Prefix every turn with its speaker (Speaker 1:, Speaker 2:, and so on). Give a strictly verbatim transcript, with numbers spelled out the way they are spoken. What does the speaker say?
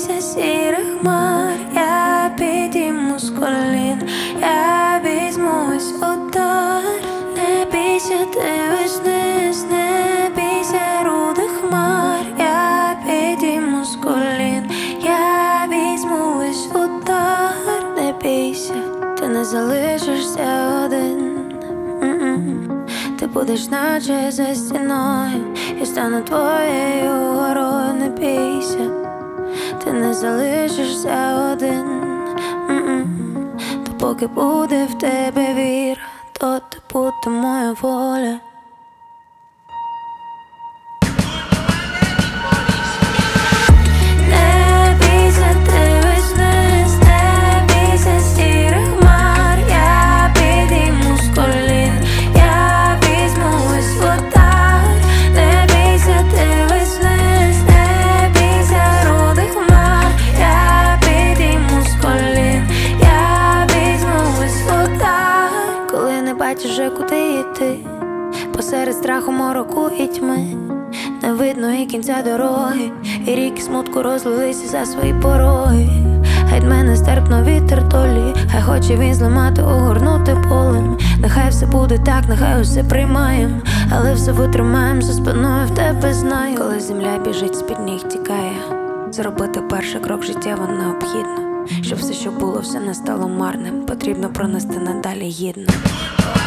Speaker 1: бійся сірих хмар, я підійму з колін, я візьмусь удар. Не бійся, дивись вниз, не бійся рудих хмар, я підійму з колін, я візьму весь удар. Не бійся, ти не залишишся один. М-м. Ти будеш наче за стіною, я стану твоєю горою. Не бійся, ти не залишишся один. М-м. То поки буде в тебе віра, то ти буде моя воля. Не бійся, дивись вниз, не бійся сірих хмар, я підійму з колін, я візьму весь удар. Не бійся, дивись вниз, не бійся рудих хмар, я підійму з колін, я візьму весь удар. Коли не бачиш вже куди йти, посеред страху, мороку і тьми, не видно і кінця дороги, і ріки смутку розлилися за свої пороги. Хай дме нестерпно вітер долі, хай хоче він зламати, огорнути полем. Нехай все буде так, нехай усе приймаєм, але все витримаєм, за спиною в тебе знаю. Коли земля біжить, з-під ніг тікає, зробити перший крок життєво необхідно. Щоб все, що було, все не стало марним, потрібно пронести надалі гідно.